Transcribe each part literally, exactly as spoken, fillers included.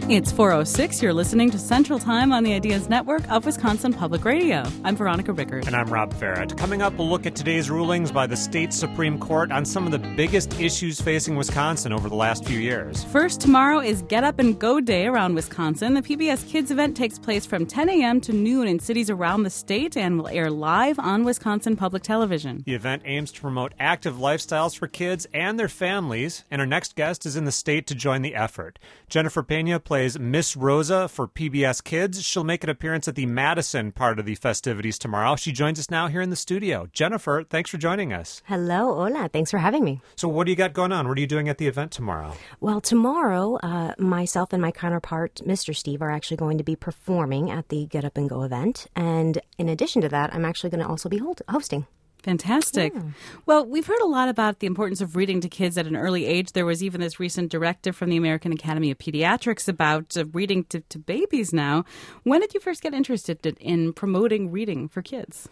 It's four oh six. You're listening to Central Time on the Ideas Network of Wisconsin Public Radio. I'm Veronica Rickert. And I'm Rob Farrett. Coming up, we'll look at today's rulings by the state Supreme Court on some of the biggest issues facing Wisconsin over the last few years. First, tomorrow is Get Up and Go Day around Wisconsin. The P B S Kids event takes place from ten a.m. to noon in cities around the state and will air live on Wisconsin Public Television. The event aims to promote active lifestyles for kids and their families, and our next guest is in the state to join the effort. Jennifer Pena plays Miss Rosa for P B S Kids. She'll make an appearance at the Madison part of the festivities tomorrow. She joins us now here in the studio. Jennifer, thanks for joining us. Hello, hola. Thanks for having me. So what do you got going on? What are you doing at the event tomorrow? Well, tomorrow, uh, myself and my counterpart, Mister Steve, are actually going to be performing at the Get Up and Go event. And in addition to that, I'm actually going to also be hold- hosting. Fantastic. Yeah. Well, we've heard a lot about the importance of reading to kids at an early age. There was even this recent directive from the American Academy of Pediatrics about uh, reading to, to babies now. When did you first get interested in promoting reading for kids?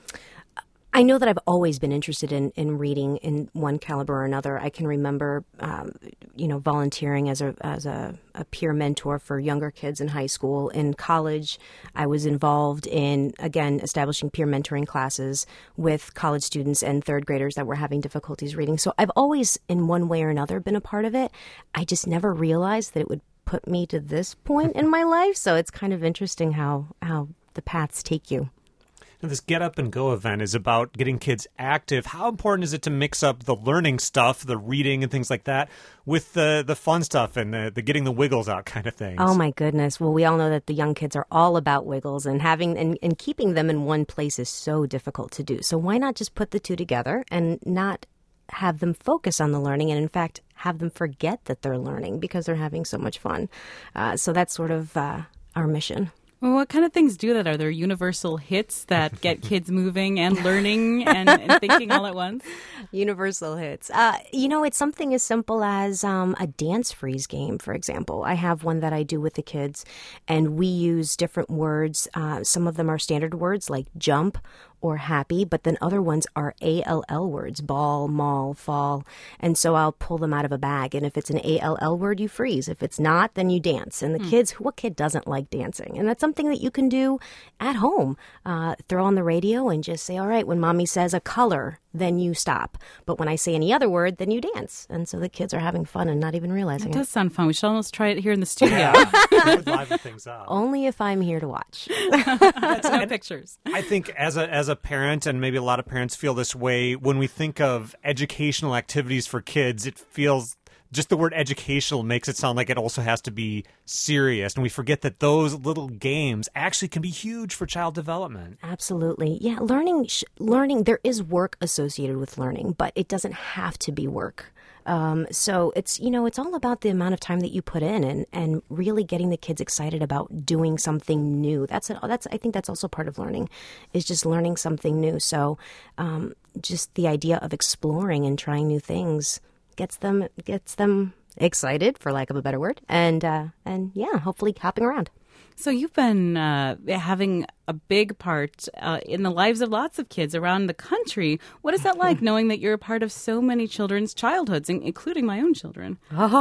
I know that I've always been interested in, in reading in one caliber or another. I can remember, um, you know, volunteering as a as a, a peer mentor for younger kids in high school. In college, I was involved in, again, establishing peer mentoring classes with college students and third graders that were having difficulties reading. So I've always, in one way or another, been a part of it. I just never realized that it would put me to this point in my life. So it's kind of interesting how, how the paths take you. This Get Up and Go event is about getting kids active. How important is it to mix up the learning stuff, the reading and things like that, with the, the fun stuff and the, the getting the wiggles out kind of things? Oh, my goodness. Well, we all know that the young kids are all about wiggles, and having and, and keeping them in one place is so difficult to do. So why not just put the two together and not have them focus on the learning and, in fact, have them forget that they're learning because they're having so much fun? Uh, so that's sort of uh, our mission. Well, what kind of things do that? Are there universal hits that get kids moving and learning and, and thinking all at once? Universal hits. Uh, you know, it's something as simple as um, a dance freeze game, for example. I have one that I do with the kids, and we use different words. Uh, some of them are standard words like jump or happy, but then other ones are A L L words, ball, mall, fall. And so I'll pull them out of a bag. And if it's an A L L word, you freeze. If it's not, then you dance. And the mm. kids, what kid doesn't like dancing? And that's something that you can do at home. Uh, throw on the radio and just say, all right, when mommy says a color, then you stop. But when I say any other word, then you dance. And so the kids are having fun and not even realizing it. It does sound fun. We should almost try it here in the studio. Yeah. Liven things up. Only if I'm here to watch. That's no pictures. I think as a as a parent, and maybe a lot of parents feel this way, when we think of educational activities for kids, it feels just the word educational makes it sound like it also has to be serious. And we forget that those little games actually can be huge for child development. Absolutely. Yeah, learning, sh- learning. there is work associated with learning, but it doesn't have to be work. Um, so it's, you know, it's all about the amount of time that you put in and, and really getting the kids excited about doing something new. That's, a, that's, I think that's also part of learning, is just learning something new. So um, just the idea of exploring and trying new things gets them gets them excited, for lack of a better word, and uh, and yeah, hopefully hopping around. So you've been uh, having a big part uh, in the lives of lots of kids around the country. What is that like, knowing that you're a part of so many children's childhoods, including my own children?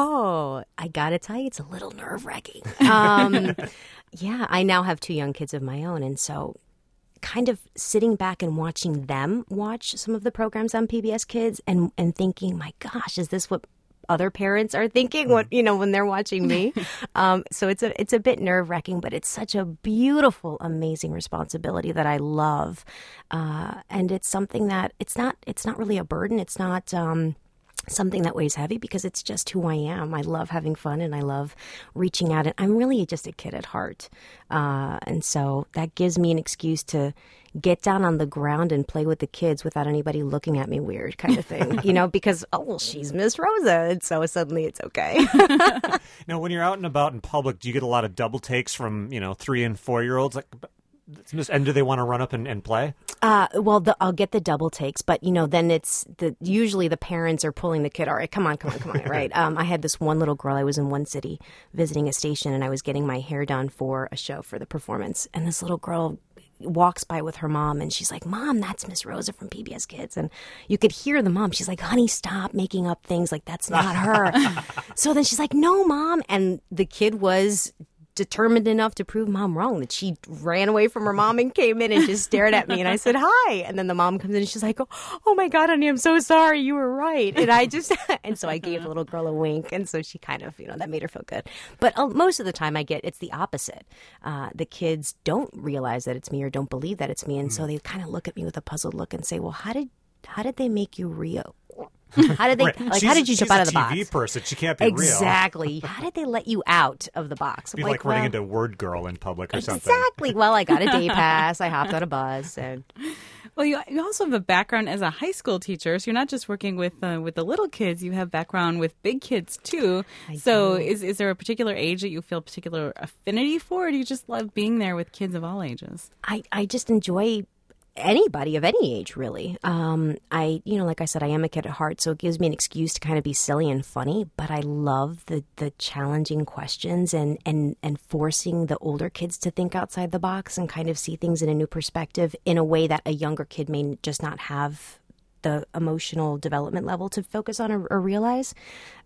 Oh, I gotta tell you, it's a little nerve-wracking. Um, yeah, I now have two young kids of my own, and so kind of sitting back and watching them watch some of the programs on P B S Kids and, and thinking, my gosh, is this what other parents are thinking, what, you know, when they're watching me? um, so it's a it's a bit nerve-wracking, but it's such a beautiful, amazing responsibility that I love. Uh, and it's something that it's not it's not really a burden. It's not um, something that weighs heavy, because it's just who I am. I love having fun and I love reaching out. And I'm really just a kid at heart. Uh, and so that gives me an excuse to get down on the ground and play with the kids without anybody looking at me weird, kind of thing, you know, because, oh, well, she's Miss Rosa. And so suddenly it's okay. Now, when you're out and about in public, do you get a lot of double takes from, you know, three and four year olds? Like, and do they want to run up and, and play? Uh, well, the, I'll get the double takes, but, you know, then it's the usually the parents are pulling the kid. All right, come on, come on, come on. Right. Um, I had this one little girl. I was in one city visiting a station, and I was getting my hair done for a show for the performance. And this little girl walks by with her mom, and she's like, Mom, that's Miss Rosa from P B S Kids. And you could hear the mom. She's like, honey, stop making up things. Like, that's not her. So then she's like, no, Mom. And the kid was determined enough to prove Mom wrong that she ran away from her mom and came in and just stared at me. And I said, hi. And then the mom comes in and she's like, oh, oh my God, honey, I'm so sorry. You were right. And I just, and so I gave the little girl a wink. And so she kind of, you know, that made her feel good. But uh, most of the time I get, it's the opposite. Uh, the kids don't realize that it's me or don't believe that it's me. And mm. so they kind of look at me with a puzzled look and say, well, how did, how did they make you real? How did they right. like? She's, how did you jump out of the T V box? T V person. She can't be exactly. Real. How did they let you out of the box? It'd be like, like well, running into Word Girl in public or exactly. something. Exactly. Well, I got a day pass. I hopped on a bus, and well, you, you also have a background as a high school teacher, so you're not just working with uh, with the little kids. You have background with big kids too. I so, do. is is there a particular age that you feel particular affinity for, or do you just love being there with kids of all ages? I I just enjoy anybody of any age, really. Um, I, you know, like I said, I am a kid at heart, so it gives me an excuse to kind of be silly and funny, but I love the, the challenging questions and, and, and forcing the older kids to think outside the box and kind of see things in a new perspective in a way that a younger kid may just not have the emotional development level to focus on or, or realize.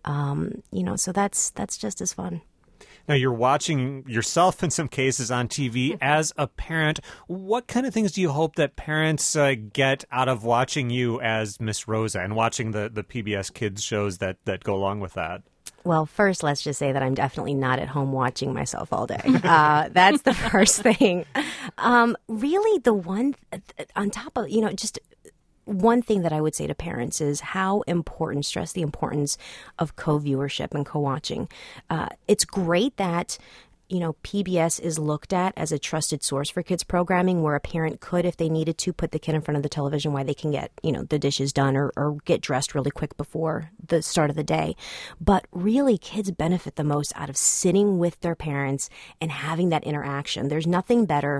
Um, you know, so that's that's just as fun. Now, you're watching yourself in some cases on T V as a parent. What kind of things do you hope that parents uh, get out of watching you as Miss Rosa and watching the, the P B S Kids shows that, that go along with that? Well, first, let's just say that I'm definitely not at home watching myself all day. Uh, that's the first thing. Um, really, the one on top of, you know, just one thing that I would say to parents is how important, stress the importance of co-viewership and co-watching. Uh, it's great that, you know, P B S is looked at as a trusted source for kids programming where a parent could, if they needed to, put the kid in front of the television while they can get, you know, the dishes done or, or get dressed really quick before the start of the day. But really, kids benefit the most out of sitting with their parents and having that interaction. There's nothing better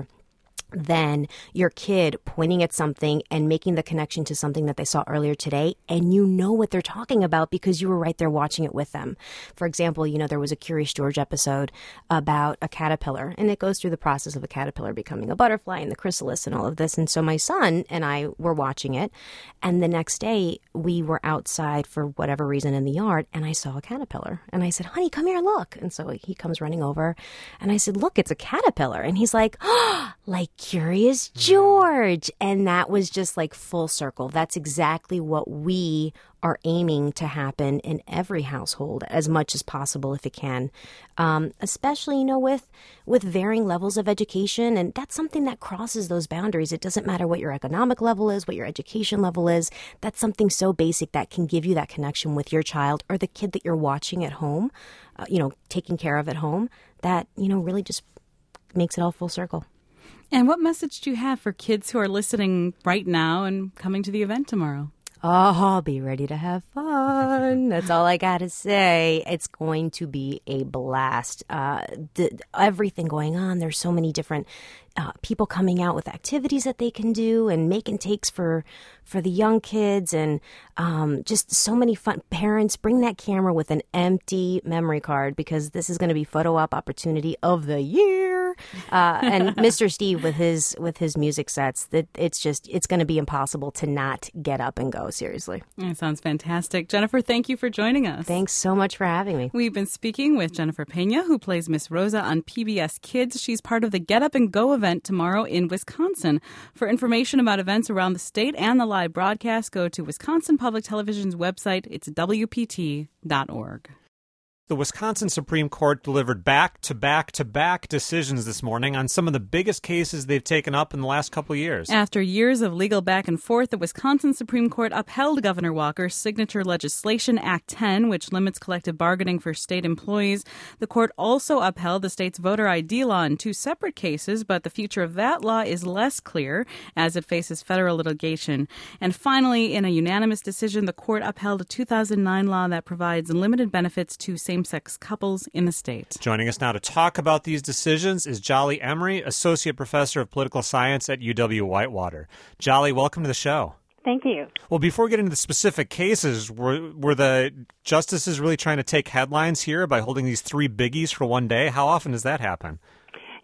than your kid pointing at something and making the connection to something that they saw earlier today, and you know what they're talking about because you were right there watching it with them. For example, you know, there was a Curious George episode about a caterpillar, and it goes through the process of a caterpillar becoming a butterfly and the chrysalis and all of this. And so my son and I were watching it, and the next day we were outside for whatever reason in the yard, and I saw a caterpillar. And I said, honey, come here, look. And so he comes running over, and I said, look, it's a caterpillar. And he's like, oh, like Curious George. And that was just like full circle. That's exactly what we are aiming to happen in every household as much as possible if it can, um, especially, you know, with with varying levels of education. And that's something that crosses those boundaries. It doesn't matter what your economic level is, what your education level is. That's something so basic that can give you that connection with your child or the kid that you're watching at home, uh, you know, taking care of at home, that, you know, really just makes it all full circle. And what message do you have for kids who are listening right now and coming to the event tomorrow? Oh, be ready to have fun. That's all I got to say. It's going to be a blast. Uh, the, everything going on. There's so many different uh, people coming out with activities that they can do and making takes for for the young kids, and um, just so many fun. Parents, bring that camera with an empty memory card because this is going to be photo op opportunity of the year. Uh, and Mister Steve with his with his music sets, that it's just it's going to be impossible to not get up and go. Seriously, that sounds fantastic. Jennifer, thank you for joining us. Thanks so much for having me. We've been speaking with Jennifer Pena, who plays Miss Rosa on P B S Kids. She's part of the Get Up and Go event tomorrow in Wisconsin. For information about events around the state and the live broadcast, go to Wisconsin Public Television's website. It's W P T dot org. The Wisconsin Supreme Court delivered back-to-back-to-back decisions this morning on some of the biggest cases they've taken up in the last couple of years. After years of legal back and forth, the Wisconsin Supreme Court upheld Governor Walker's signature legislation, Act ten, which limits collective bargaining for state employees. The court also upheld the state's voter I D law in two separate cases, but the future of that law is less clear as it faces federal litigation. And finally, in a unanimous decision, the court upheld a two thousand nine law that provides limited benefits to same same-sex couples in the state. Joining us now to talk about these decisions is Jolly Emery, Associate Professor of Political Science at U W-Whitewater. Jolly, welcome to the show. Thank you. Well, before we get into the specific cases, were, were the justices really trying to take headlines here by holding these three biggies for one day? How often does that happen?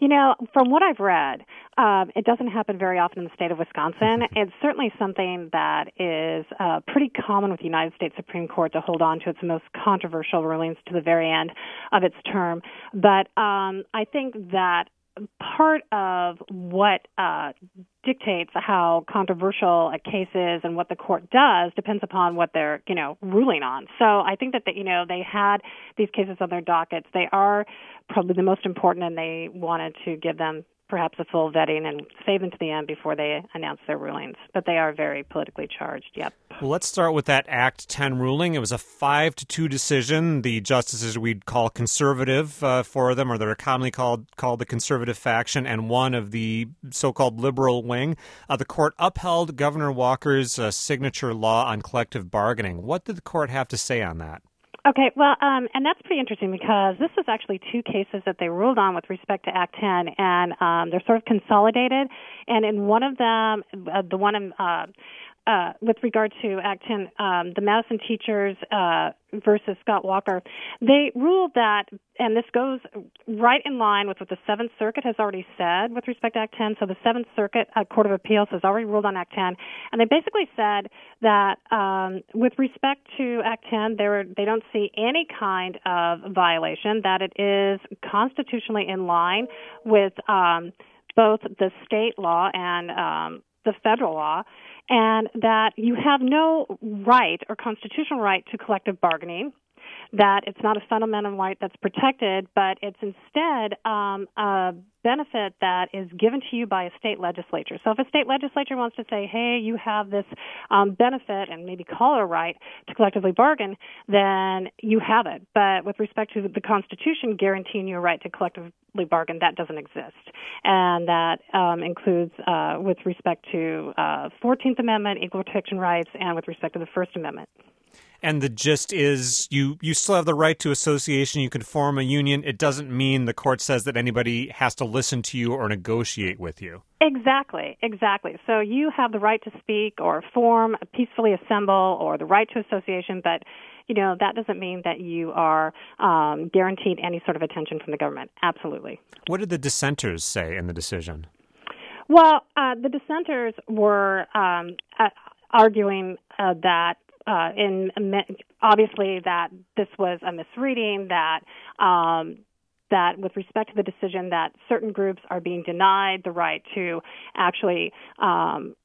You know, from what I've read, um, it doesn't happen very often in the state of Wisconsin. It's certainly something that is uh, pretty common with the United States Supreme Court to hold on to its most controversial rulings to the very end of its term. But um, I think that part of what uh, dictates how controversial a case is and what the court does depends upon what they're, you know, ruling on. So I think that, they, you know, they had these cases on their dockets. They are probably the most important, and they wanted to give them perhaps a full vetting and save them to the end before they announce their rulings. But they are very politically charged, yep. Well, let's start with that Act ten ruling. It was a five to two decision. The justices we'd call conservative uh, for them, or they're commonly called called the conservative faction, and one of the so-called liberal wing. Uh, the court upheld Governor Walker's uh, signature law on collective bargaining. What did the court have to say on that? Okay, well, um, and that's pretty interesting because this was actually two cases that they ruled on with respect to Act ten, and um, they're sort of consolidated. And in one of them, uh, the one in, uh, uh, with regard to Act ten, um, the Madison teachers uh, versus Scott Walker, they ruled that, and this goes right in line with what the Seventh Circuit has already said with respect to Act ten. So the Seventh Circuit uh, Court of Appeals has already ruled on Act ten, and they basically said that um, with respect to Act ten, they were, they don't see any kind of violation, that it is constitutionally in line with um, both the state law and um, the federal law, and that you have no right or constitutional right to collective bargaining, that it's not a fundamental right that's protected, but it's instead um, a benefit that is given to you by a state legislature. So if a state legislature wants to say, hey, you have this um, benefit and maybe call it a right to collectively bargain, then you have it. But with respect to the Constitution guaranteeing you a right to collectively bargain, that doesn't exist. And that um, includes uh, with respect to uh, fourteenth Amendment, equal protection rights, and with respect to the First Amendment. And the gist is you, you still have the right to association. You can form a union. It doesn't mean the court says that anybody has to listen to you or negotiate with you. Exactly, exactly. So you have the right to speak or form, peacefully assemble, or the right to association, but you know that doesn't mean that you are um, guaranteed any sort of attention from the government. Absolutely. What did the dissenters say in the decision? Well, uh, the dissenters were um, uh, arguing uh, that Uh, in obviously that this was a misreading, that um, that with respect to the decision that certain groups are being denied the right to actually um,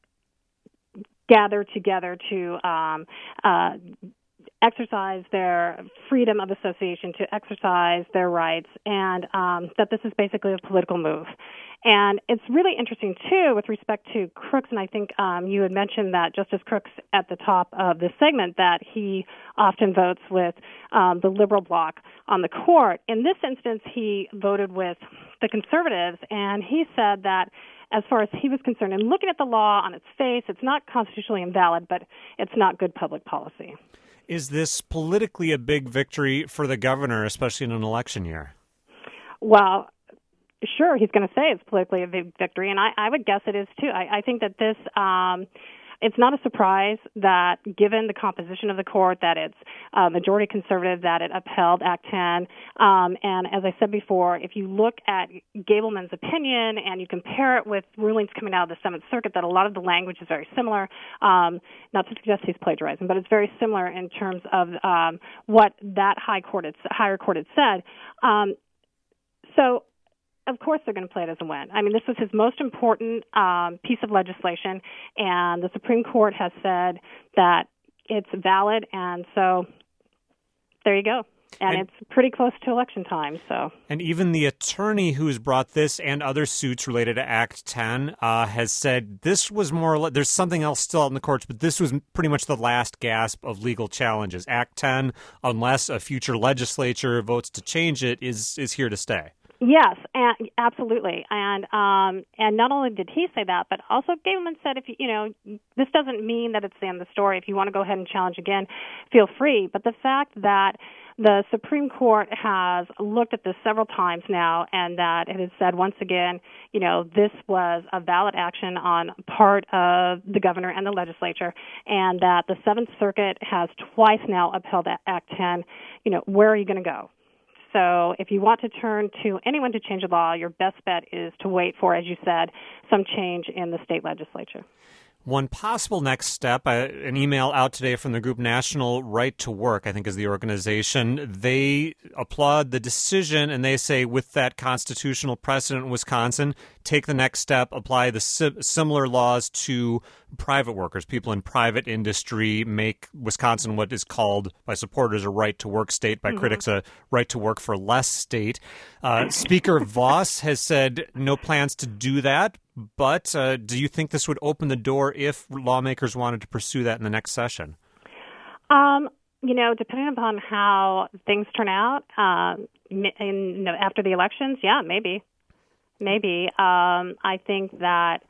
gather together to um, uh, exercise their freedom of association, to exercise their rights, and um, that this is basically a political move. And it's really interesting, too, with respect to Crooks, and I think um, you had mentioned that Justice Crooks at the top of this segment, that he often votes with um, the liberal bloc on the court. In this instance, he voted with the conservatives, and he said that as far as he was concerned, and looking at the law on its face, it's not constitutionally invalid, but it's not good public policy. Is this politically a big victory for the governor, especially in an election year? Well, sure, he's going to say it's politically a big victory, and I, I would guess it is too. I, I think that this, um, it's not a surprise that given the composition of the court, that it's uh, majority conservative, that it upheld Act ten. Um, and as I said before, if you look at Gableman's opinion and you compare it with rulings coming out of the Seventh Circuit, that a lot of the language is very similar. Um, not to suggest he's plagiarizing, but it's very similar in terms of um, what that high court had, higher court had said. Um, so. Of course they're going to play it as a win. I mean, this was his most important um, piece of legislation, and the Supreme Court has said that it's valid, and so there you go. And, and it's pretty close to election time. So, And even the attorney who's brought this and other suits related to Act ten uh, has said this was more or less, there's something else still out in the courts, but this was pretty much the last gasp of legal challenges. Act ten, unless a future legislature votes to change it, is is here to stay. Yes, and absolutely, and um, and not only did he say that, but also Gableman said, if you, you know, this doesn't mean that it's the end of the story. If you want to go ahead and challenge again, feel free. But the fact that the Supreme Court has looked at this several times now, and that it has said once again, you know, this was a valid action on part of the governor and the legislature, and that the Seventh Circuit has twice now upheld Act ten. You know, where are you going to go? So if you want to turn to anyone to change the law, your best bet is to wait for, as you said, some change in the state legislature. One possible next step, uh, an email out today from the group National Right to Work, I think is the organization. They applaud the decision, and they say with that constitutional precedent in Wisconsin, take the next step, apply the si- similar laws to private workers, people in private industry, make Wisconsin what is called by supporters a right-to-work state, by mm-hmm. critics a right-to-work for less state. Uh, Speaker Voss has said no plans to do that, but uh, do you think this would open the door if lawmakers wanted to pursue that in the next session? Um, you know, depending upon how things turn out um, in, you know, after the elections, yeah, maybe. Maybe. Um, I think that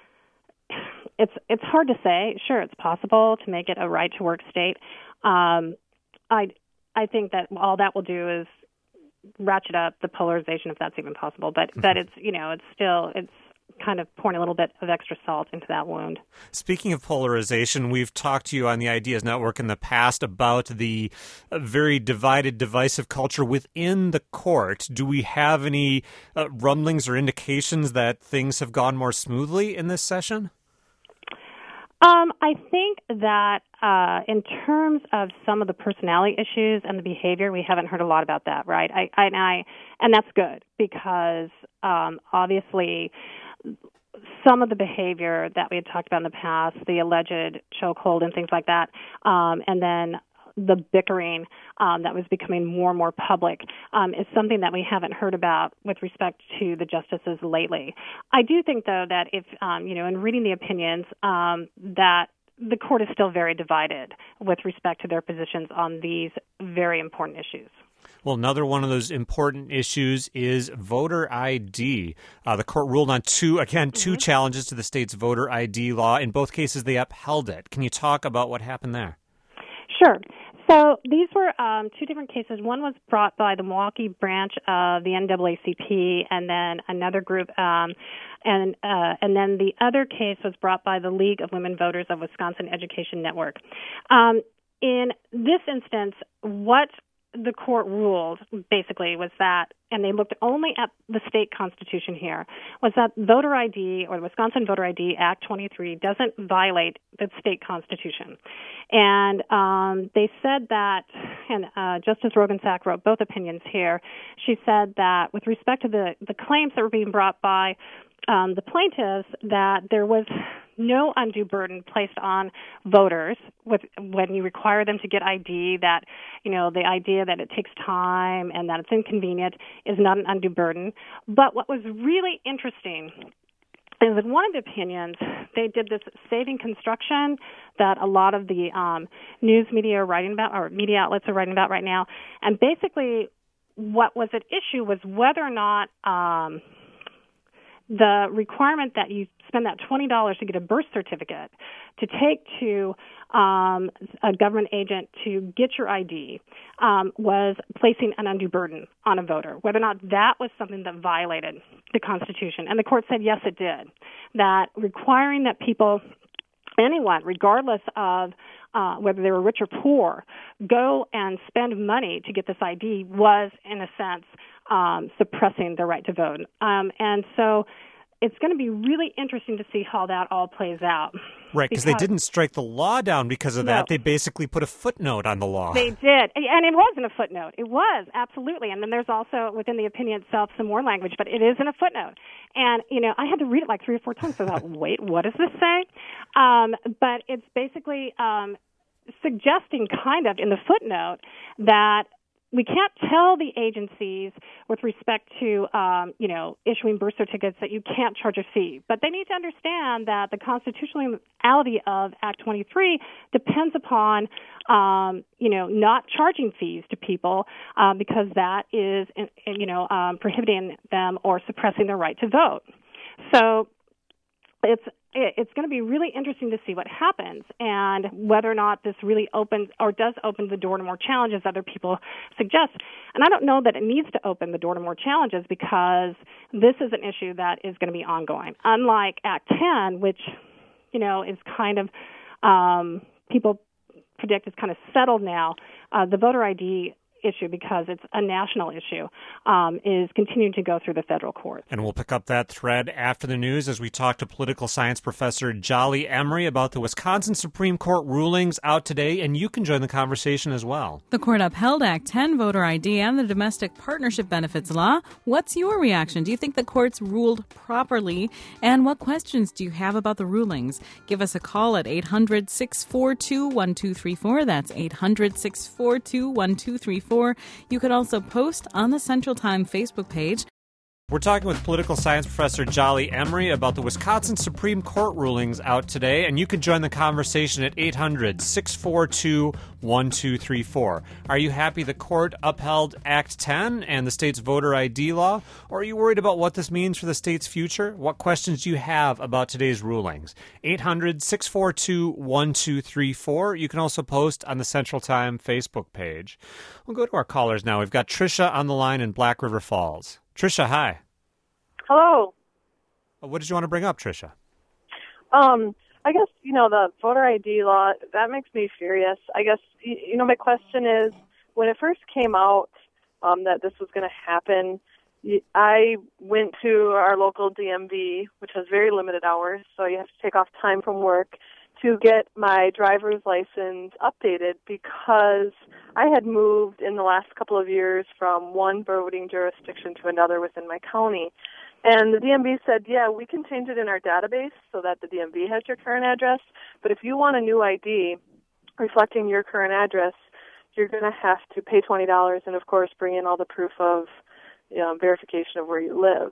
it's it's hard to say. Sure, it's possible to make it a right-to-work state. Um, I I think that all that will do is ratchet up the polarization, if that's even possible. But but it's you know it's still it's kind of pouring a little bit of extra salt into that wound. Speaking of polarization, we've talked to you on the Ideas Network in the past about the very divided, divisive culture within the court. Do we have any uh, rumblings or indications that things have gone more smoothly in this session? Um, I think that uh, in terms of some of the personality issues and the behavior, we haven't heard a lot about that, right? I, I, and, I and that's good because um, obviously some of the behavior that we had talked about in the past, the alleged chokehold and things like that, um, and then the bickering um, that was becoming more and more public um, is something that we haven't heard about with respect to the justices lately. I do think, though, that if, um, you know, in reading the opinions, um, that the court is still very divided with respect to their positions on these very important issues. Well, another one of those important issues is voter I D. Uh, the court ruled on two, again, two mm-hmm. challenges to the state's voter I D law. In both cases, they upheld it. Can you talk about what happened there? Sure. So these were um, two different cases. One was brought by the Milwaukee branch of the N double A C P, and then another group, um, and uh, and then the other case was brought by the League of Women Voters of Wisconsin Education Network. Um, in this instance, what the court ruled basically was that, and they looked only at the state constitution here, was that voter I D or the Wisconsin Voter I D Act twenty-three doesn't violate the state constitution. And um, they said that, and uh, Justice Rogensack wrote both opinions here, she said that with respect to the, the claims that were being brought by um, the plaintiffs, that there was no undue burden placed on voters with when you require them to get I D, that, you know, the idea that it takes time and that it's inconvenient is not an undue burden. But what was really interesting is in one of the opinions, they did this saving construction that a lot of the um, news media are writing about, or media outlets are writing about right now. And basically what was at issue was whether or not um, the requirement that you spend that twenty dollars to get a birth certificate to take to um, a government agent to get your I D um, was placing an undue burden on a voter, whether or not that was something that violated the Constitution. And the court said, yes, it did, that requiring that people, anyone, regardless of uh, whether they were rich or poor, go and spend money to get this I D was, in a sense, um, suppressing their right to vote. Um, and so it's going to be really interesting to see how that all plays out. Right, because they didn't strike the law down because of no, that. They basically put a footnote on the law. They did. And it wasn't a footnote. It was, absolutely. And then there's also, within the opinion itself, some more language, but it is in a footnote. And, you know, I had to read it like three or four times. So I thought, wait, what does this say? Um, but it's basically um, suggesting kind of in the footnote that we can't tell the agencies with respect to, um, you know, issuing birth certificates that you can't charge a fee. But they need to understand that the constitutionality of Act twenty-three depends upon, um, you know, not charging fees to people um, because that is, you know, um, prohibiting them or suppressing their right to vote. So it's it's going to be really interesting to see what happens and whether or not this really opens or does open the door to more challenges other people suggest. And I don't know that it needs to open the door to more challenges because this is an issue that is going to be ongoing. Unlike Act ten, which, you know, is kind of, um, people predict is kind of settled now, uh, the voter I D issue, because it's a national issue, um, is continuing to go through the federal courts. And we'll pick up that thread after the news as we talk to political science professor Jolly Emery about the Wisconsin Supreme Court rulings out today, and you can join the conversation as well. The court upheld Act ten, voter I D, and the domestic partnership benefits law. What's your reaction? Do you think the courts ruled properly? And what questions do you have about the rulings? Give us a call at eight hundred, six four two, one two three four. That's eight hundred, six four two, one two three four. You can also post on the Central Time Facebook page. We're talking with political science professor Jolly Emery about the Wisconsin Supreme Court rulings out today, and you can join the conversation at eight hundred, six four two, one two three four. Are you happy the court upheld Act ten and the state's voter I D law, or are you worried about what this means for the state's future? What questions do you have about today's rulings? eight hundred, six four two, one two three four. You can also post on the Central Time Facebook page. We'll go to our callers now. We've got Tricia on the line in Black River Falls. Tricia, hi. Hello. What did you want to bring up, Tricia? Um, I guess, you know, the voter I D law, that makes me furious. I guess, you know, my question is, when it first came out um, that this was going to happen, I went to our local D M V, which has very limited hours, so you have to take off time from work to get my driver's license updated, because I had moved in the last couple of years from one voting jurisdiction to another within my county. And the D M V said, yeah, we can change it in our database so that the D M V has your current address, but if you want a new I D reflecting your current address, you're going to have to pay twenty dollars and, of course, bring in all the proof of, you know, verification of where you live.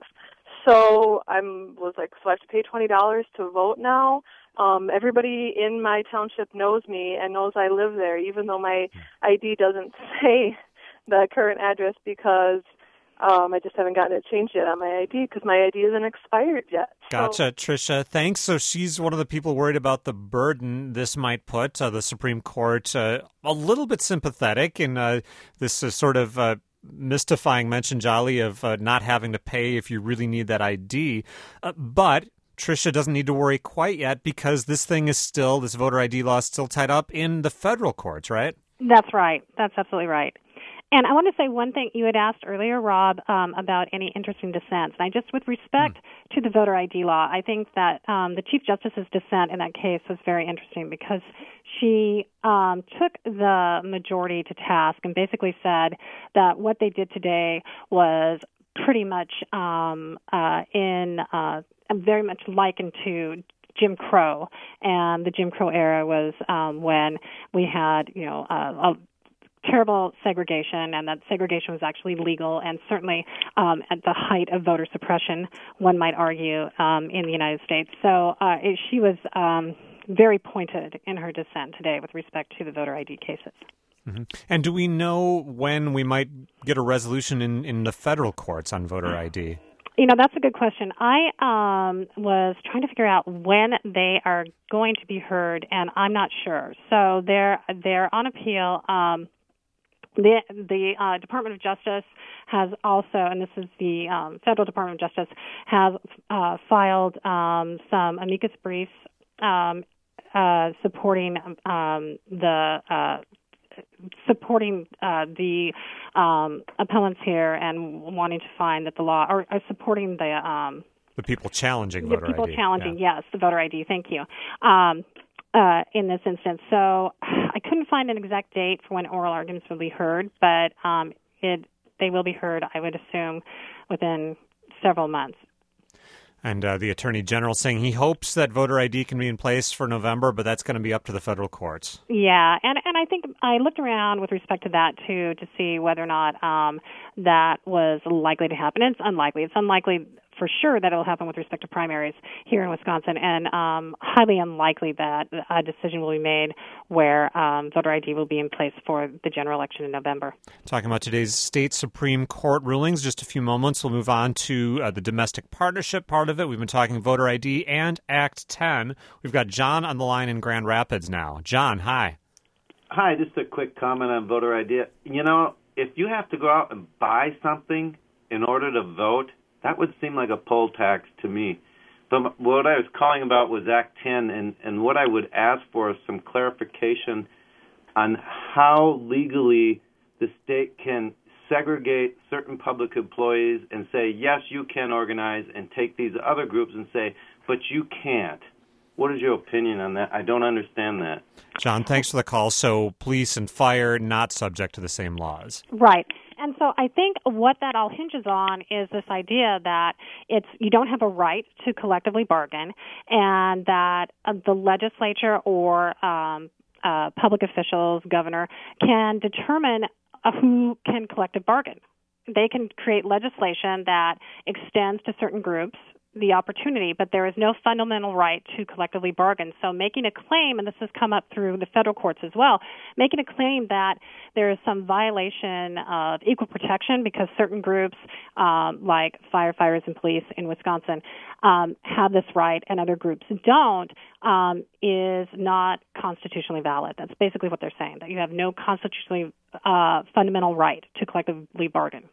So I was like, so I have to pay twenty dollars to vote now? Um, everybody in my township knows me and knows I live there, even though my I D doesn't say the current address, because um, I just haven't gotten it changed yet on my I D, because my I D isn't expired yet. Gotcha, so, Tricia. Thanks. So she's one of the people worried about the burden this might put. Uh, the Supreme Court uh, a little bit sympathetic in uh, this uh, sort of uh, mystifying mention, Jolly, of uh, not having to pay if you really need that I D. Uh, but Tricia doesn't need to worry quite yet, because this thing is still, this voter I D law is still tied up in the federal courts, right? That's right. That's absolutely right. And I want to say one thing. You had asked earlier, Rob, um, about any interesting dissents. And I just, with respect mm. to the voter I D law, I think that um, the Chief Justice's dissent in that case was very interesting, because she um, took the majority to task and basically said that what they did today was pretty much um, uh, in uh, very much likened to Jim Crow, and the Jim Crow era was um, when we had, you know, uh, a terrible segregation, and that segregation was actually legal, and certainly um, at the height of voter suppression, one might argue, um, in the United States. So uh, it, she was um, very pointed in her dissent today with respect to the voter I D cases. Mm-hmm. And do we know when we might get a resolution in, in the federal courts on voter I D? You know, that's a good question. I um, was trying to figure out when they are going to be heard, and I'm not sure. So they're they're on appeal. Um, the the uh, Department of Justice has also, and this is the um, Federal Department of Justice, has uh, filed um, some amicus briefs um, uh, supporting um, the. Uh, supporting uh, the um, appellants here and wanting to find that the law, or, or supporting the um, the people challenging the voter people I D. challenging, yeah. yes, the voter I D. Thank you. Um, uh, in this instance, so I couldn't find an exact date for when oral arguments will be heard, but um, it they will be heard, I would assume, within several months. And uh, the Attorney General saying he hopes that voter I D can be in place for November, but that's going to be up to the federal courts. Yeah, and and I think I looked around with respect to that, too, to see whether or not um, that was likely to happen. It's unlikely. It's unlikely for sure that it'll happen with respect to primaries here in Wisconsin, and um, highly unlikely that a decision will be made where um, voter I D will be in place for the general election in November. Talking about today's state Supreme Court rulings, just a few moments, we'll move on to uh, the domestic partnership part of it. We've been talking voter I D and Act ten. We've got John on the line in Grand Rapids now. John, hi. Hi, just a quick comment on voter I D. You know, if you have to go out and buy something in order to vote, that would seem like a poll tax to me. But what I was calling about was Act ten, and, and what I would ask for is some clarification on how legally the state can segregate certain public employees and say, yes, you can organize, and take these other groups and say, but you can't. What is your opinion on that? I don't understand that. John, thanks for the call. So police and fire not subject to the same laws. Right. And so I think what that all hinges on is this idea that it's you don't have a right to collectively bargain, and that uh, the legislature or um, uh, public officials, governor, can determine uh, who can collective bargain. They can create legislation that extends to certain groups the opportunity, but there is no fundamental right to collectively bargain. So making a claim, and this has come up through the federal courts as well, making a claim that there is some violation of equal protection because certain groups, um, like firefighters and police in Wisconsin, um, have this right and other groups don't, um, is not constitutionally valid. That's basically what they're saying, that you have no constitutionally uh, fundamental right to collectively bargain.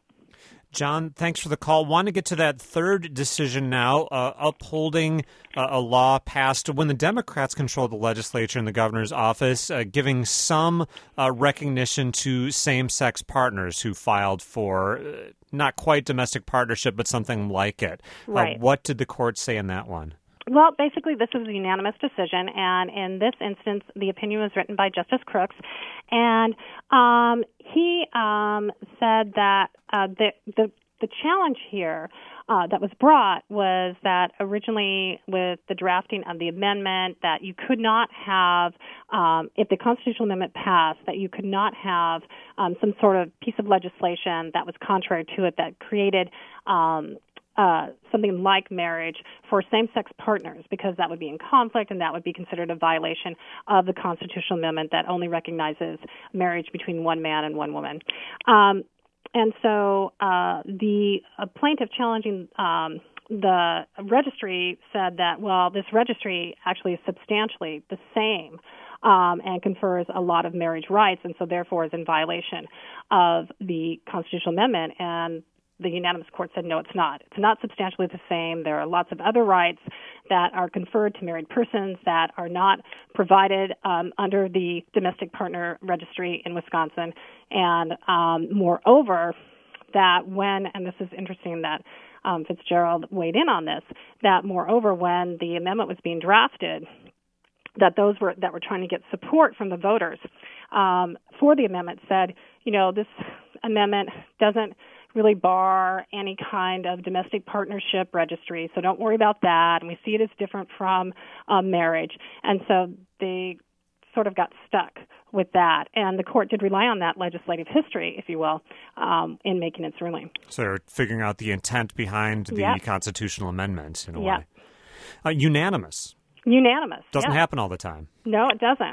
John, thanks for the call. Want to get to that third decision now, uh, upholding uh, a law passed when the Democrats controlled the legislature and the governor's office, uh, giving some uh, recognition to same-sex partners who filed for uh, not quite domestic partnership, but something like it. Right. Uh, what did the court say in that one? Well, basically, this was a unanimous decision, and in this instance, the opinion was written by Justice Crooks, and um, he um, said that uh, the, the the challenge here uh, that was brought was that originally, with the drafting of the amendment, that you could not have, um, if the constitutional amendment passed, that you could not have um, some sort of piece of legislation that was contrary to it that created Um, Uh, something like marriage for same-sex partners, because that would be in conflict and that would be considered a violation of the constitutional amendment that only recognizes marriage between one man and one woman. Um, and so uh, the uh, plaintiff challenging um, the registry said that, well, this registry actually is substantially the same um, and confers a lot of marriage rights, and so therefore is in violation of the constitutional amendment. And the unanimous court said, no, it's not. It's not substantially the same. There are lots of other rights that are conferred to married persons that are not provided um, under the domestic partner registry in Wisconsin. And um, moreover, that when, and this is interesting that um, Fitzgerald weighed in on this, that moreover, when the amendment was being drafted, that those were that were trying to get support from the voters um, for the amendment said, you know, this amendment doesn't really bar any kind of domestic partnership registry, so don't worry about that. And we see it as different from um, marriage. And so they sort of got stuck with that. And the court did rely on that legislative history, if you will, um, in making its ruling. So they're figuring out the intent behind the yep. constitutional amendment in a yep. way. Uh, unanimous. Unanimous. Doesn't yep. happen all the time. No, it doesn't.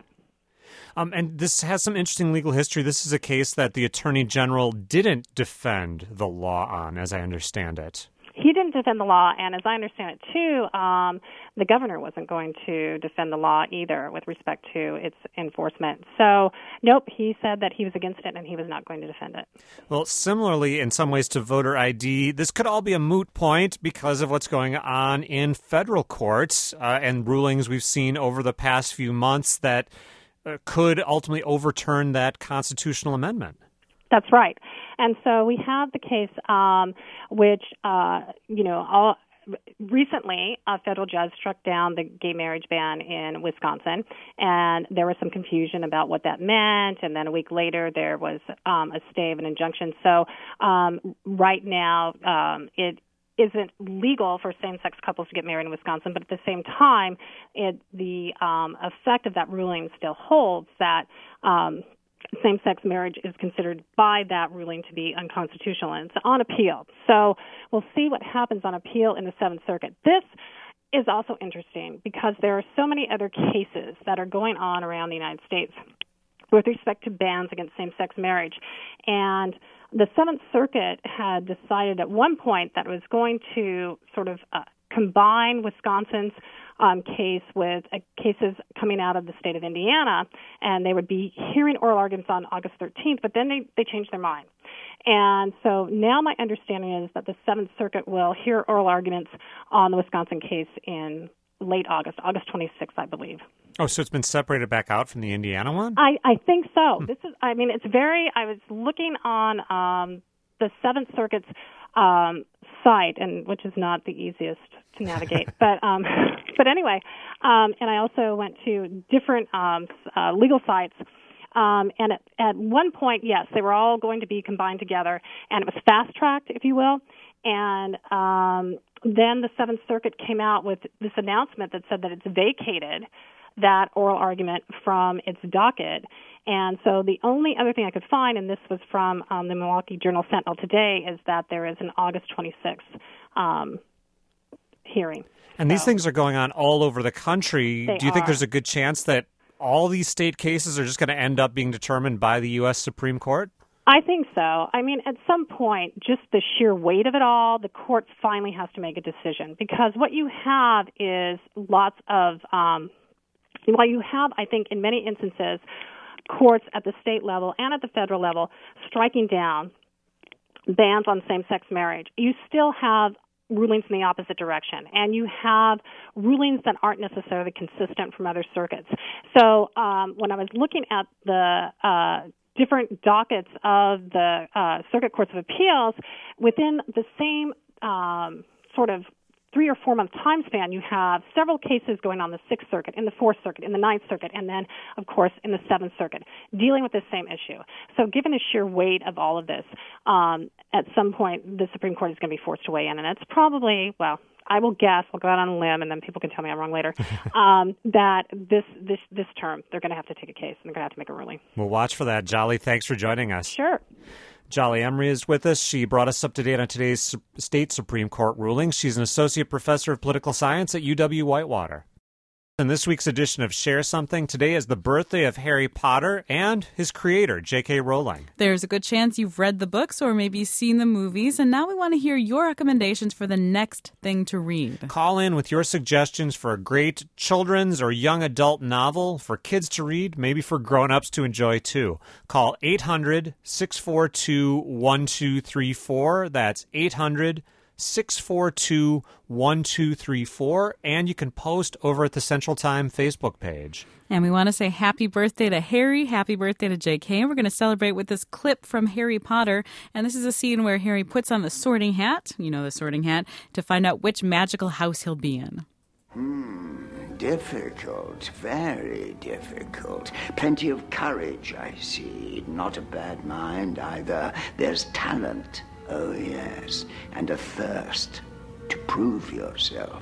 Um, and this has some interesting legal history. This is a case that the Attorney General didn't defend the law on, as I understand it. He didn't defend the law, and as I understand it, too, um, the governor wasn't going to defend the law either with respect to its enforcement. So, nope, he said that he was against it and he was not going to defend it. Well, similarly, in some ways to voter I D, this could all be a moot point because of what's going on in federal courts uh, and rulings we've seen over the past few months that uh, could ultimately overturn that constitutional amendment. That's right. And so we have the case um, which, uh, you know, all, recently a federal judge struck down the gay marriage ban in Wisconsin, and there was some confusion about what that meant, and then a week later there was um, a stay of an injunction. So um, right now um, it isn't legal for same-sex couples to get married in Wisconsin, but at the same time, it, the um, effect of that ruling still holds that um, same-sex marriage is considered by that ruling to be unconstitutional, and it's on appeal. So we'll see what happens on appeal in the Seventh Circuit. This is also interesting because there are so many other cases that are going on around the United States with respect to bans against same-sex marriage. And the Seventh Circuit had decided at one point that it was going to sort of uh, combine Wisconsin's um, case with uh, cases coming out of the state of Indiana, and they would be hearing oral arguments on August thirteenth, but then they, they changed their mind. And so now my understanding is that the Seventh Circuit will hear oral arguments on the Wisconsin case in late August, August twenty-sixth, I believe. Oh, so it's been separated back out from the Indiana one? I, I think so. This is, I mean, it's very, I was looking on um, the Seventh Circuit's um, site, and which is not the easiest to navigate. but um, but anyway, um, and I also went to different um, uh, legal sites. Um, and at, at one point, yes, they were all going to be combined together, and it was fast-tracked, if you will. And um, then the Seventh Circuit came out with this announcement that said that it's vacated that oral argument from its docket. And so the only other thing I could find, and this was from um, the Milwaukee Journal Sentinel today, is that there is an August twenty-sixth um, hearing. And so, these things are going on all over the country. Do you think are. there's a good chance that all these state cases are just going to end up being determined by the U S Supreme Court? I think so. I mean, at some point, just the sheer weight of it all, the court finally has to make a decision, because what you have is lots of, um, while you have, I think, in many instances, courts at the state level and at the federal level striking down bans on same-sex marriage, you still have rulings in the opposite direction, and you have rulings that aren't necessarily consistent from other circuits. So um, when I was looking at the uh, different dockets of the uh, circuit courts of appeals, within the same um, sort of three or four month time span, you have several cases going on the Sixth Circuit, in the Fourth Circuit, in the Ninth Circuit, and then, of course, in the Seventh Circuit, dealing with the same issue. So given the sheer weight of all of this, um, at some point, the Supreme Court is going to be forced to weigh in, and it's probably, well, I will guess, I'll go out on a limb, and then people can tell me I'm wrong later, um, that this, this, this term, they're going to have to take a case, and they're going to have to make a ruling. We'll watch for that. Jolly, thanks for joining us. Sure. Jolly Emery is with us. She brought us up to date on today's state Supreme Court ruling. She's an associate professor of political science at U W-Whitewater. In this week's edition of Share Something, today is the birthday of Harry Potter and his creator, J K. Rowling. There's a good chance you've read the books or maybe seen the movies, and now we want to hear your recommendations for the next thing to read. Call in with your suggestions for a great children's or young adult novel for kids to read, maybe for grown-ups to enjoy too. Call eight hundred, six four two, one two three four. That's eight hundred, six four two, one two three four, and you can post over at the Central Time Facebook page. And we want to say happy birthday to Harry, happy birthday to J K. And we're going to celebrate with this clip from Harry Potter. And this is a scene where Harry puts on the sorting hat, you know the sorting hat, to find out which magical house he'll be in. Hmm, difficult, very difficult. Plenty of courage, I see. Not a bad mind either. There's talent. Oh, yes, and a thirst to prove yourself.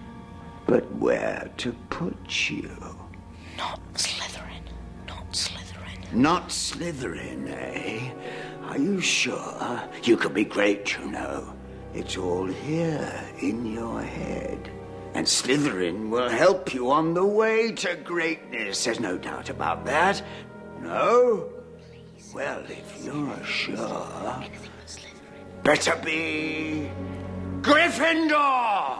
But where to put you? Not Slytherin. Not Slytherin. Not Slytherin, eh? Are you sure? You could be great, you know. It's all here in your head. And Slytherin will help you on the way to greatness. There's no doubt about that. No? Well, if you're sure, better be Gryffindor!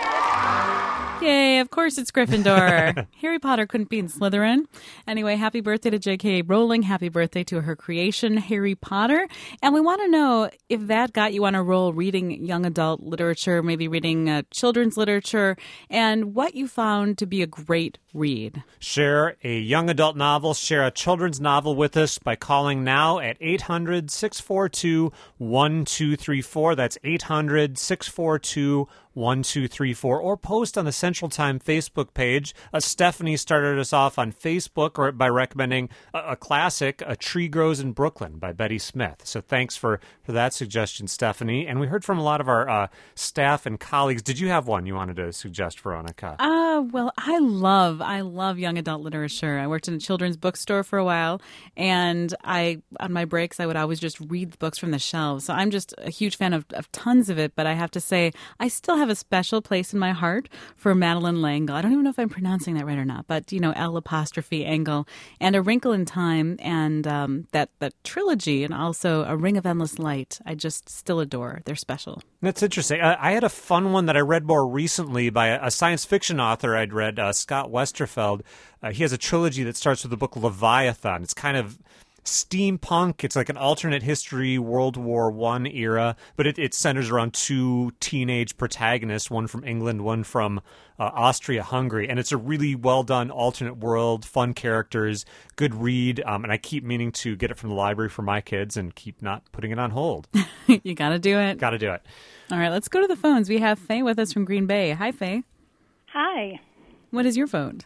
Yay, of course it's Gryffindor. Harry Potter couldn't be in Slytherin. Anyway, happy birthday to J K. Rowling. Happy birthday to her creation, Harry Potter. And we want to know if that got you on a roll reading young adult literature, maybe reading uh, children's literature, and what you found to be a great read. Share a young adult novel, share a children's novel with us by calling now at eight hundred, six four two, one two three four. That's eight hundred, six four two, one two three four, or post on the Central Time Facebook page. Uh, Stephanie started us off on Facebook or by recommending a, a classic, A Tree Grows in Brooklyn by Betty Smith. So thanks for, for that suggestion, Stephanie. And we heard from a lot of our uh, staff and colleagues. Did you have one you wanted to suggest, Veronica? Uh, well, I love, I love young adult literature. I worked in a children's bookstore for a while, and I, on my breaks, I would always just read the books from the shelves. So I'm just a huge fan of, of tons of it, but I have to say, I still have have a special place in my heart for Madeleine L'Engle. I don't even know if I'm pronouncing that right or not, but, you know, L apostrophe Engle, and A Wrinkle in Time, and um, that, that trilogy, and also A Ring of Endless Light. I just still adore. They're special. That's interesting. I, I had a fun one that I read more recently by a, a science fiction author I'd read, uh, Scott Westerfeld. Uh, he has a trilogy that starts with the book Leviathan. It's kind of steampunk. It's like an alternate history, World War One era, but it, it centers around two teenage protagonists, one from England, one from uh, Austria-Hungary, and it's a really well-done alternate world, fun characters, good read, um, and I keep meaning to get it from the library for my kids and keep not putting it on hold. You gotta do it. Gotta do it. All right, let's go to the phones. We have Faye with us from Green Bay. Hi, Faye. Hi. What is your vote?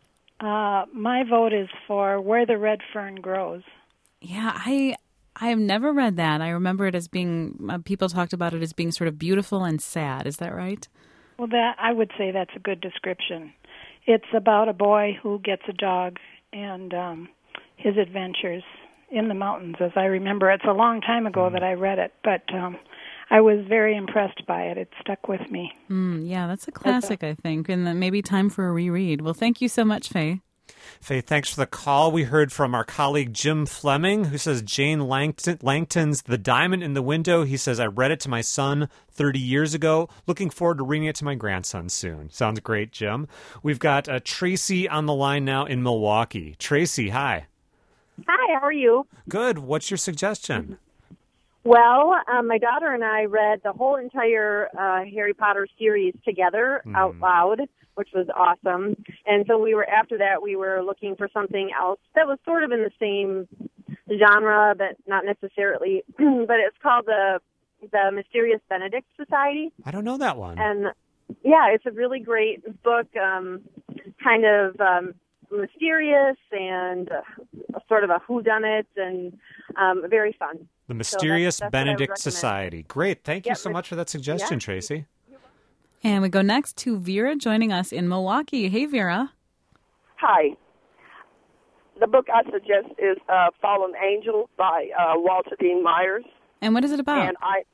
Uh, my vote is for Where the Red Fern Grows. Yeah, I I have never read that. I remember it as being, uh, people talked about it as being sort of beautiful and sad. Is that right? Well, that I would say that's a good description. It's about a boy who gets a dog and um, his adventures in the mountains, as I remember. It's a long time ago that I read it, but um, I was very impressed by it. It stuck with me. Mm, yeah, that's a classic, I think, and then maybe time for a reread. Well, thank you so much, Faye. Faye, thanks for the call. We heard from our colleague Jim Fleming, who says Jane Langton, Langton's The Diamond in the Window. He says, I read it to my son thirty years ago. Looking forward to reading it to my grandson soon. Sounds great, Jim. We've got uh, Tracy on the line now in Milwaukee. Tracy, hi. Hi, how are you? Good. What's your suggestion? Well, um, my daughter and I read the whole entire uh, Harry Potter series together mm. out loud, which was awesome. And so we were, after that, we were looking for something else that was sort of in the same genre, but not necessarily. But it's called the the Mysterious Benedict Society. I don't know that one. And yeah, it's a really great book, um, kind of um, mysterious and uh, sort of a whodunit and um, very fun. The Mysterious so that's, that's Benedict Society. Great. Thank you yep. so much for that suggestion, yeah. Tracy. And we go next to Vera joining us in Milwaukee. Hey, Vera. Hi. The book I suggest is uh, Fallen Angel by uh, Walter Dean Myers. And what is it about? And I,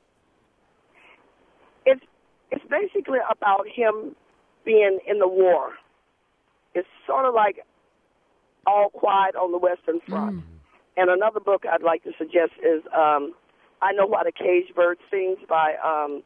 it's it's basically about him being in the war. It's sort of like All Quiet on the Western Front. Mm. And another book I'd like to suggest is um, I Know Why the Caged Bird Sings by um,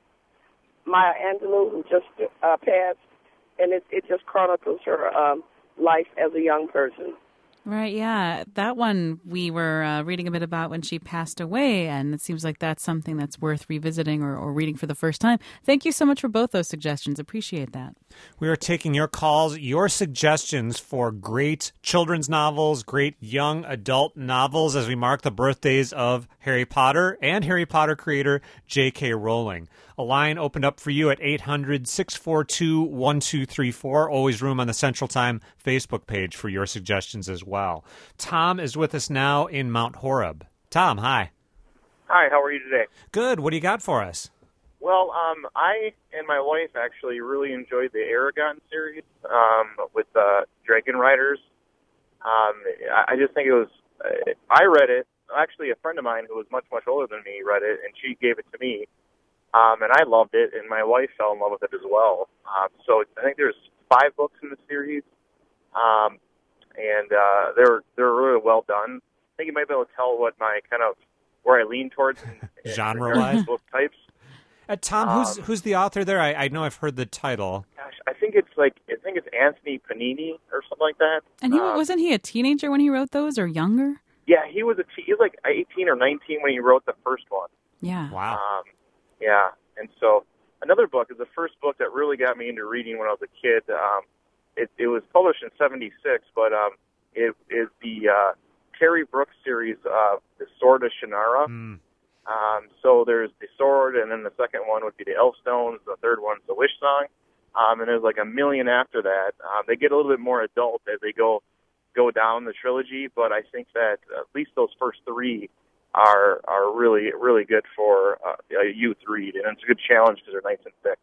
Maya Angelou, who just uh, passed. And it, it just chronicles her um, life as a young person. Right, yeah. That one we were uh, reading a bit about when she passed away, and it seems like that's something that's worth revisiting or, or reading for the first time. Thank you so much for both those suggestions. Appreciate that. We are taking your calls, your suggestions for great children's novels, great young adult novels as we mark the birthdays of Harry Potter and Harry Potter creator J K. Rowling. A line opened up for you at eight hundred, six four two, one two three four. Always room on the Central Time Facebook page for your suggestions as well. Tom is with us now in Mount Horeb. Tom, hi. Hi, how are you today? Good. What do you got for us? Well, um, I and my wife actually really enjoyed the Aragon series um, with uh, Dragon Riders. Um, I just think it was, uh, I read it, actually a friend of mine who was much, much older than me read it, and she gave it to me. Um, and I loved it, and my wife fell in love with it as well. Um, so I think there's five books in the series, um, and uh, they're they're really well done. I think you might be able to tell what my kind of where I lean towards genre-wise book types. Uh, Tom, who's um, who's the author there? I, I know I've heard the title. Gosh, I think it's like I think it's Anthony Panini or something like that. And he um, wasn't he a teenager when he wrote those, or younger? Yeah, he was a he was like eighteen or nineteen when he wrote the first one. Yeah. Wow. Um, yeah, and so another book is the first book that really got me into reading when I was a kid. Um, it, it was published in seventy-six, but um, it is the uh, Terry Brooks series, uh, The Sword of Shannara. Mm. Um, so there's The Sword, and then the second one would be The Elfstones. The third one's The Wish Song. Um, and there's like a million after that. Um, they get a little bit more adult as they go go down the trilogy, but I think that at least those first three are are really, really good for uh, a youth read, and it's a good challenge because they're nice and thick.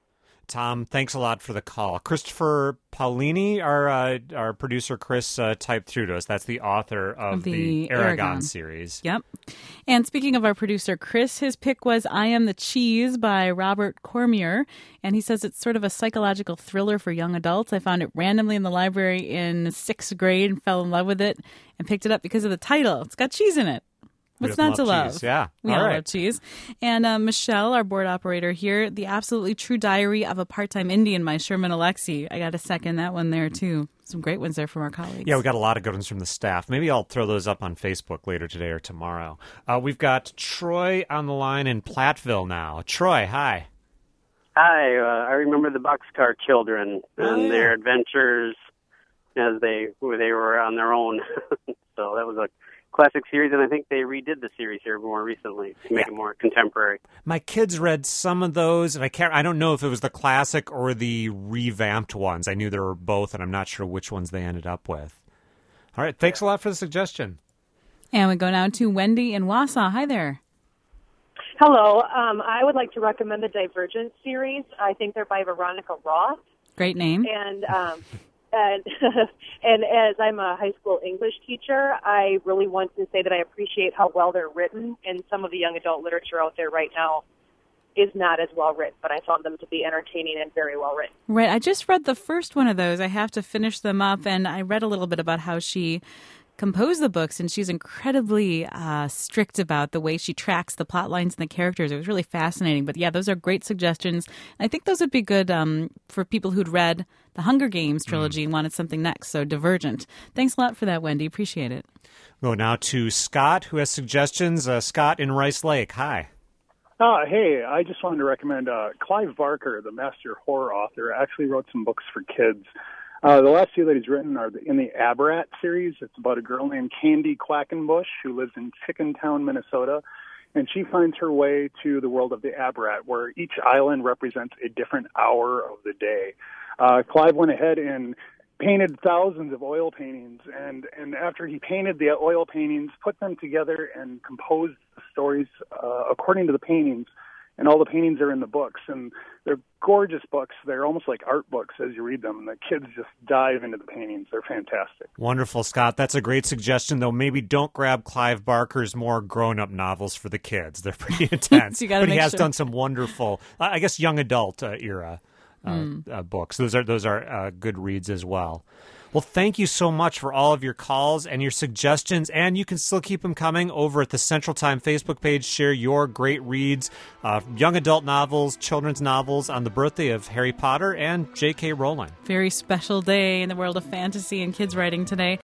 Tom, thanks a lot for the call. Christopher Paolini, our uh, our producer Chris, uh, typed through to us. That's the author of, of the, the Aragon, Aragon series. Yep. And speaking of our producer Chris, his pick was I Am the Cheese by Robert Cormier. And he says it's sort of a psychological thriller for young adults. I found it randomly in the library in sixth grade and fell in love with it and picked it up because of the title. It's got cheese in it. What's not to love? Cheese. Yeah. We all all right. love cheese. And uh, Michelle, our board operator here, The Absolutely True Diary of a Part-Time Indian by Sherman Alexie. I got to second that one there, too. some great ones there from our colleagues. Yeah, we got a lot of good ones from the staff. Maybe I'll throw those up on Facebook later today or tomorrow. Uh, we've got Troy on the line in Platteville now. Troy, hi. Hi, uh, I remember the Boxcar Children and oh, yeah. their adventures as they they were on their own. So that was a classic series, and I think they redid the series here more recently to make yeah. it more contemporary. My kids read some of those, and I can't. I don't know if it was the classic or the revamped ones. I knew there were both, and I'm not sure which ones they ended up with. All right, thanks a lot for the suggestion. And we go now to Wendy in Wausau. Hi there. Hello. Um, I would like to recommend the Divergent series. I think they're by Veronica Roth. Great name. And um, and and as I'm a high school English teacher, I really want to say that I appreciate how well they're written. And some of the young adult literature out there right now is not as well written, but I found them to be entertaining and very well written. Right. I just read the first one of those. I have to finish them up, and I read a little bit about how she composed the books, and she's incredibly uh, strict about the way she tracks the plot lines and the characters. It was really fascinating. But yeah, those are great suggestions. I think those would be good um, for people who'd read the Hunger Games trilogy mm. and wanted something next. So Divergent. Thanks a lot for that, Wendy. Appreciate it. Go now to Scott, who has suggestions. Uh, Scott in Rice Lake. Hi. Uh, hey, I just wanted to recommend uh, Clive Barker, the master horror author, actually wrote some books for kids. Uh, the last two that he's written are in the Aberrat series. It's about a girl named Candy Quackenbush who lives in Chickentown, Minnesota, and she finds her way to the world of the Aberrat, where each island represents a different hour of the day. Uh, Clive went ahead and painted thousands of oil paintings, and, and after he painted the oil paintings, put them together and composed the stories uh, according to the paintings. And all the paintings are in the books, and they're gorgeous books. They're almost like art books as you read them, and the kids just dive into the paintings. They're fantastic. Wonderful, Scott. That's a great suggestion, though. Maybe don't grab Clive Barker's more grown-up novels for the kids. They're pretty intense. you gotta but he make has sure. done some wonderful, uh, I guess, young adult uh, era uh, mm. uh, books. Those are those are uh, good reads as well. Well, thank you so much for all of your calls and your suggestions, and you can still keep them coming over at the Central Time Facebook page. Share your great reads, uh, young adult novels, children's novels on the birthday of Harry Potter and J K. Rowling. Very special day in the world of fantasy and kids writing today.